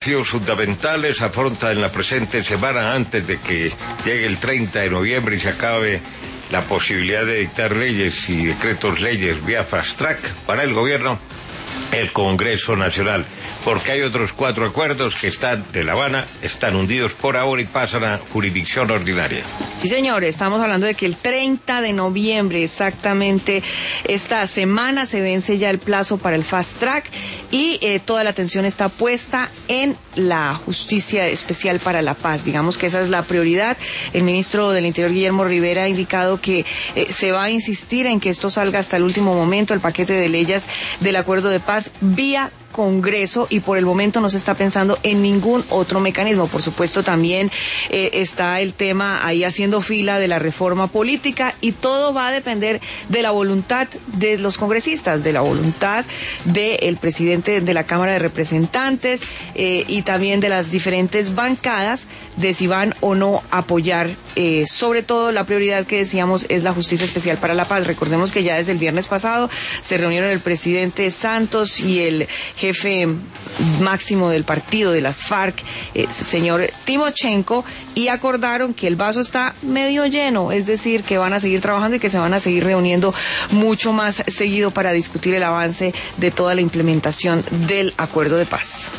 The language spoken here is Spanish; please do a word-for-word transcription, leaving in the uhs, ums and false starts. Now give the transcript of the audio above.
Fundamentales afronta en la presente semana, antes de que llegue el treinta de noviembre y se acabe la posibilidad de dictar leyes y decretos leyes vía fast track para el gobierno, el Congreso Nacional, porque hay otros cuatro acuerdos que están de La Habana, están hundidos por ahora y pasan a jurisdicción ordinaria. Sí, señores, estamos hablando de que el treinta de noviembre, exactamente esta semana, se vence ya el plazo para el fast track y eh, toda la atención está puesta en la Justicia Especial para la Paz. Digamos que esa es la prioridad. El ministro del Interior, Guillermo Rivera, ha indicado que eh, se va a insistir en que esto salga hasta el último momento, el paquete de leyes del acuerdo de paz vía Congreso, y por el momento no se está pensando en ningún otro mecanismo. Por supuesto, también eh, está el tema ahí haciendo fila de la reforma política, y todo va a depender de la voluntad de los congresistas, de la voluntad del presidente de la Cámara de Representantes eh, y también de las diferentes bancadas, de si van o no a apoyar. Eh, sobre todo, la prioridad que decíamos es la Justicia Especial para la Paz. Recordemos que ya desde el viernes pasado se reunieron el presidente Santos y el jefe máximo del partido de las FARC, eh, señor Timochenko, y acordaron que el vaso está medio lleno, es decir, que van a seguir trabajando y que se van a seguir reuniendo mucho más seguido para discutir el avance de toda la implementación del acuerdo de paz.